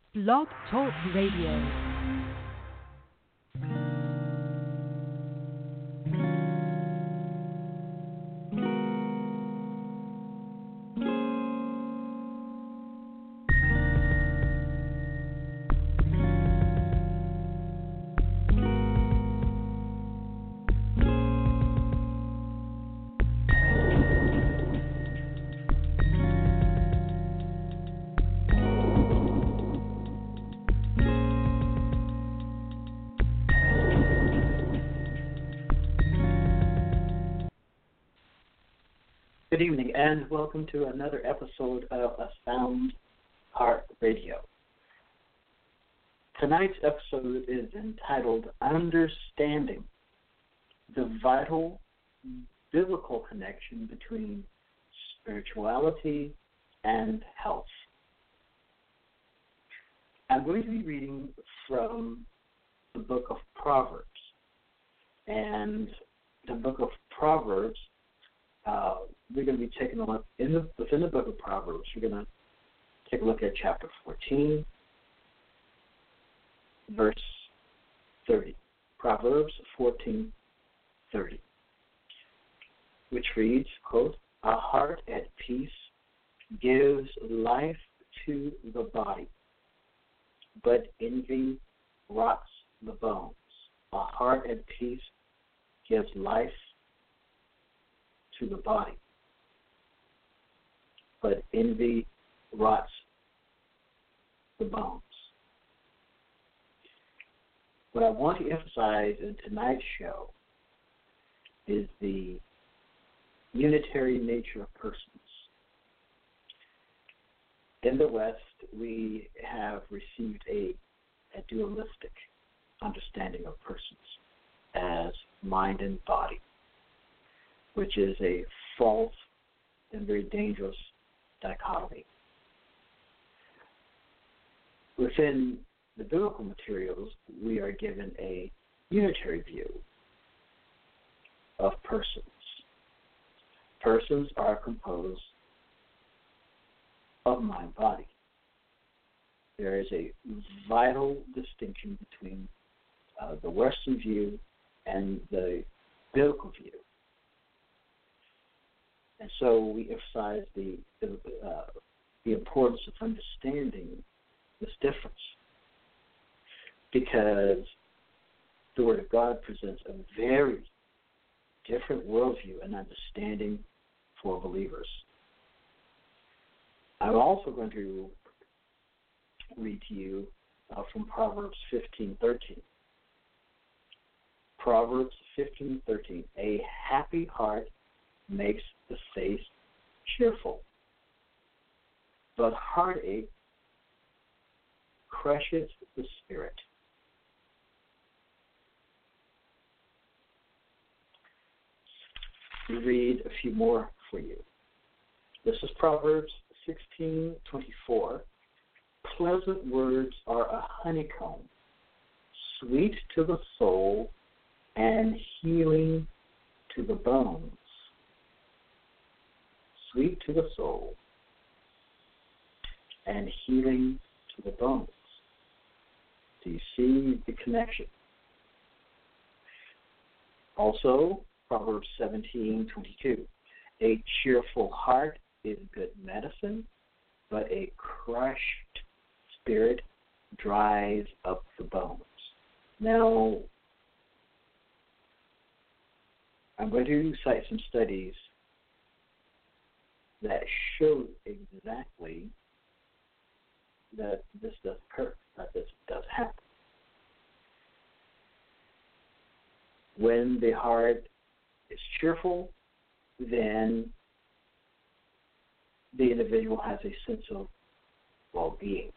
Blog Talk Radio. Good evening, and welcome to another episode of A Sound Heart Radio. Tonight's episode is entitled Understanding the Vital Biblical Connection Between Spirituality and Health. I'm going to be reading from the book of Proverbs. And the book of Proverbs, we're going to be taking a look within the book of Proverbs. We're going to take a look at chapter 14, verse 30. Proverbs 14:30, which reads, quote, "A heart at peace gives life to the body, but envy rots the bones." A heart at peace gives life to the body, but envy rots the bones. What I want to emphasize in tonight's show is the unitary nature of persons. In the West, we have received a dualistic understanding of persons as mind and body, which is a false and very dangerous dichotomy. Within the biblical materials, we are given a unitary view of persons. Persons are composed of mind-body. There is a vital distinction between the Western view and the biblical view. And so we emphasize the importance of understanding this difference, because the Word of God presents a very different worldview and understanding for believers. I'm also going to read to you from Proverbs 15:13. Proverbs 15:13. "A happy heart makes the face cheerful, but heartache crushes the spirit." We read a few more for you. This is Proverbs 16:24. "Pleasant words are a honeycomb, sweet to the soul and healing to the bones." Sweet to the soul and healing to the bones. Do you see the connection? Also, Proverbs 17:22. "A cheerful heart is good medicine, but a crushed spirit dries up the bones." Now, I'm going to cite some studies that show exactly that this does occur, that this does happen. When the heart is cheerful, then the individual has a sense of well-being.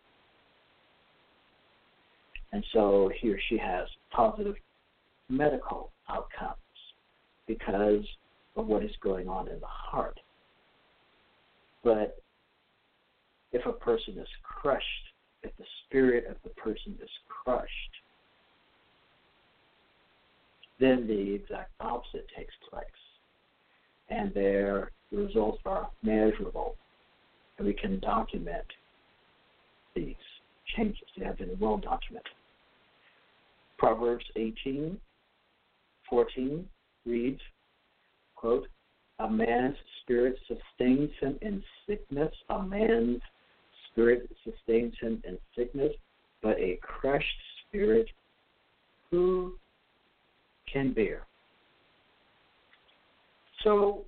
And so he or she has positive medical outcomes because of what is going on in the heart. But if a person is crushed, if the spirit of the person is crushed, then the exact opposite takes place. And their results are measurable. And we can document these changes. They have been well documented. Proverbs 18:14 reads, quote, "A man's spirit sustains him in sickness. A man's spirit sustains him in sickness, but a crushed spirit who can bear?" So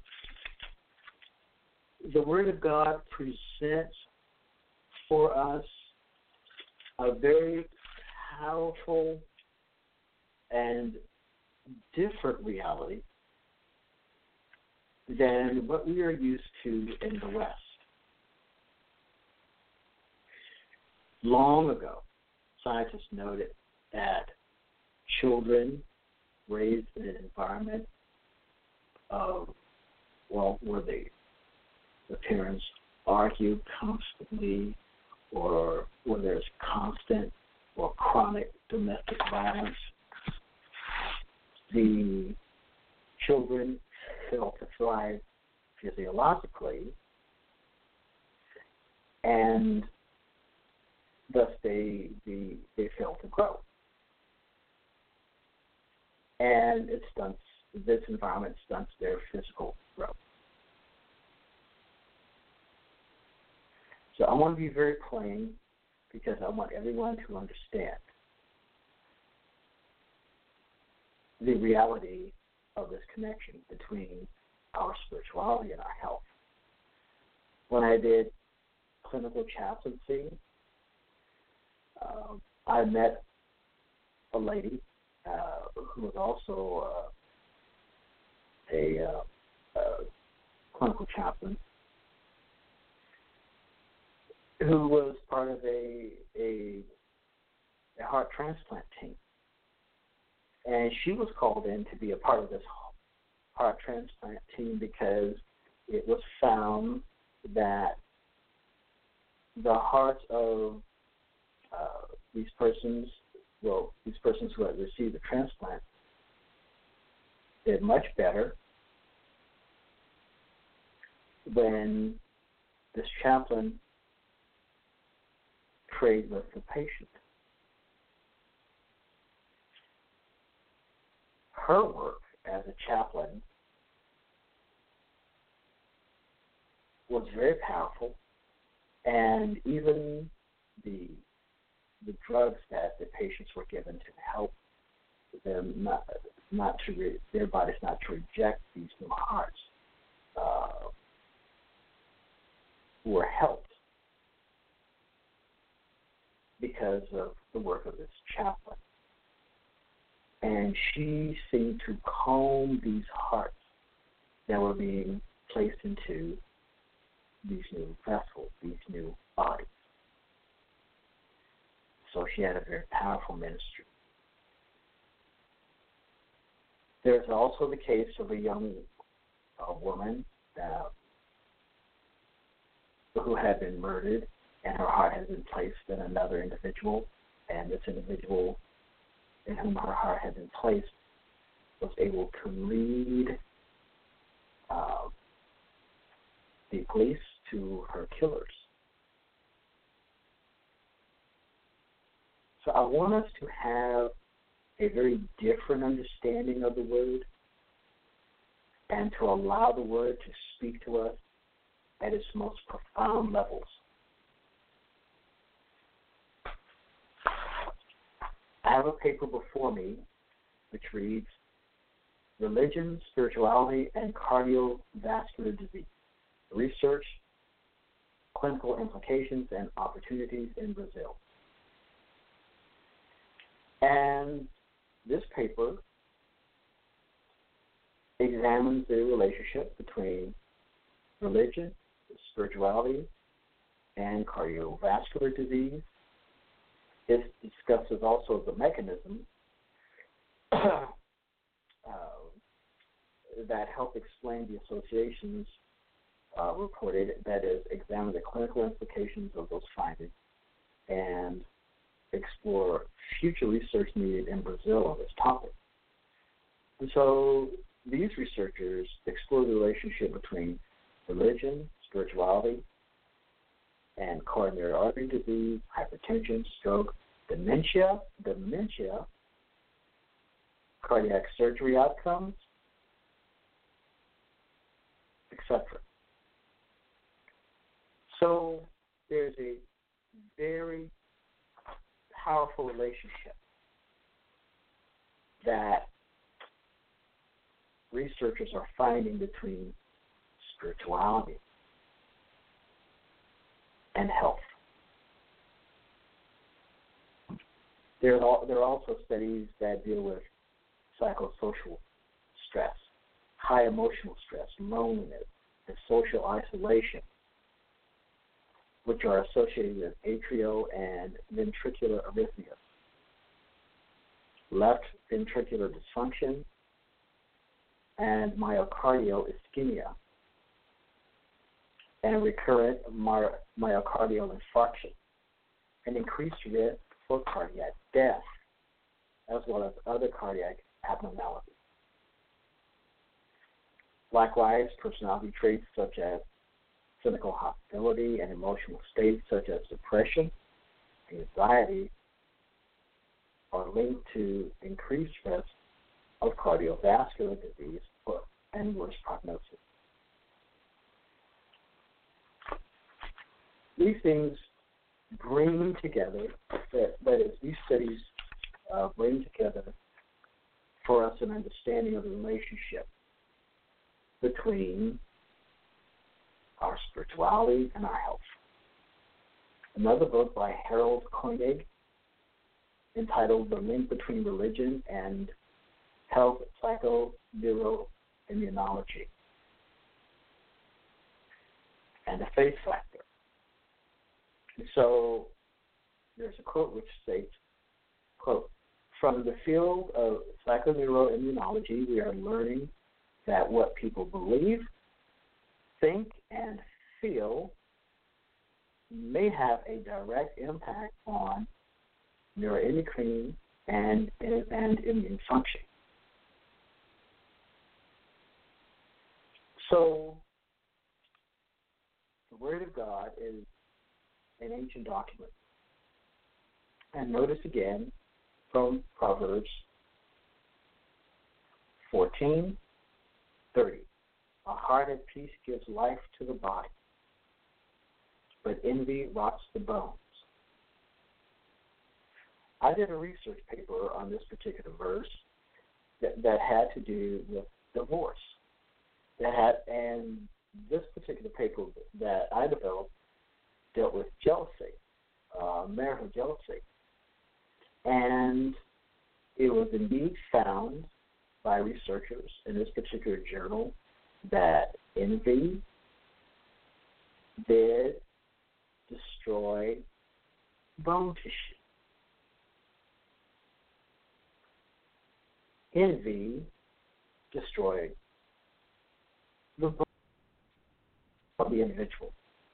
the Word of God presents for us a very powerful and different reality than what we are used to in the West. Long ago, scientists noted that children raised in an environment of, where the parents argue constantly, or where there's constant or chronic domestic violence, the children fail to thrive physiologically, and thus they fail to grow. And this environment stunts their physical growth. So I want to be very plain, because I want everyone to understand the reality of this connection between our spirituality and our health. When I did clinical chaplaincy, I met a lady who was also a clinical chaplain, who was part of a heart transplant team. And she was called in to be a part of this heart transplant team because it was found that the hearts of these persons who had received the transplant did much better when this chaplain prayed with the patient. Her work as a chaplain was very powerful, and even the drugs that the patients were given to help them their bodies not to reject these new hearts were helped because of the work of this chaplain. And she seemed to calm these hearts that were being placed into these new vessels, these new bodies. So she had a very powerful ministry. There's also the case of a young woman who had been murdered, and her heart had been placed in another individual, and this individual in whom her heart had been placed was able to lead the police to her killers. So I want us to have a very different understanding of the Word, and to allow the Word to speak to us at its most profound levels. I have a paper before me which reads, "Religion, Spirituality, and Cardiovascular Disease: Research, Clinical Implications, and Opportunities in Brazil." And this paper examines the relationship between religion, spirituality, and cardiovascular disease. It discusses also the mechanisms that help explain the associations reported, that is, examine the clinical implications of those findings and explore future research needed in Brazil on this topic. And so these researchers explore the relationship between religion, spirituality, and coronary artery disease, hypertension, stroke, dementia, cardiac surgery outcomes, etc. So there's a very powerful relationship that researchers are finding between spirituality and health. There are also studies that deal with psychosocial stress, high emotional stress, loneliness, and social isolation, which are associated with atrial and ventricular arrhythmias, left ventricular dysfunction, and myocardial ischemia, and recurrent myocardial infarction, and increased risk for cardiac death, as well as other cardiac abnormalities. Likewise, personality traits such as cynical hostility and emotional states such as depression, anxiety, are linked to increased risk of cardiovascular disease and worse prognosis. These things bring together, that is, these studies bring together for us an understanding of the relationship between our spirituality and our health. Another book by Harold Koenig entitled The Link Between Religion and Health, Psychoneuroimmunology, and the Faith Factor. So there's a quote which states, quote, "From the field of psychoneuroimmunology, we are learning that what people believe, think, and feel may have a direct impact on neuroendocrine and immune function." So the Word of God is an ancient document. And notice again from Proverbs 14:30. A heart at peace gives life to the body, but envy rots the bones. I did a research paper on this particular verse that had to do with divorce. And this particular paper that I developed dealt with jealousy, marital jealousy. And it was indeed found by researchers in this particular journal that envy did destroy bone tissue. Envy destroyed the bone of the individual.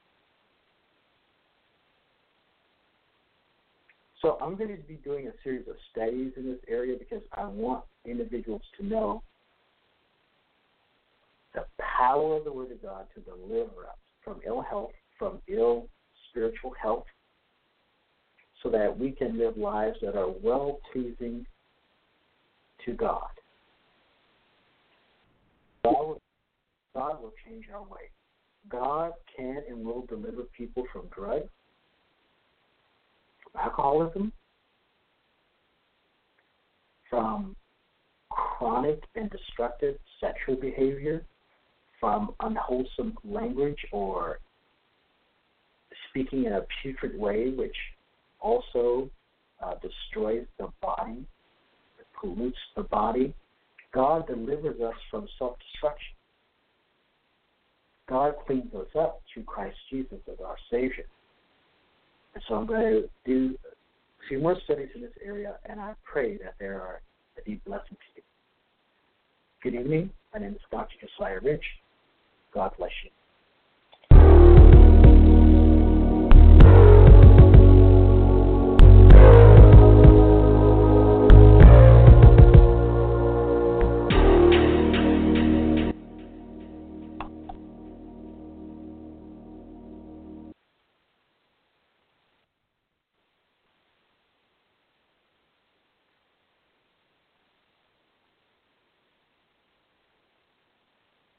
So I'm going to be doing a series of studies in this area because I want individuals to know the power of the Word of God to deliver us from ill health, from ill spiritual health, so that we can live lives that are well-pleasing to God. God will change our way. God can and will deliver people from drugs, from alcoholism, from chronic and destructive sexual behavior, from unwholesome language or speaking in a putrid way, which also destroys the body, pollutes the body. God delivers us from self-destruction. God cleans us up through Christ Jesus as our Savior. And so I'm going to do a few more studies in this area, and I pray that there are a deep blessing to you. Good evening. My name is Dr. Josiah Rich. God bless you.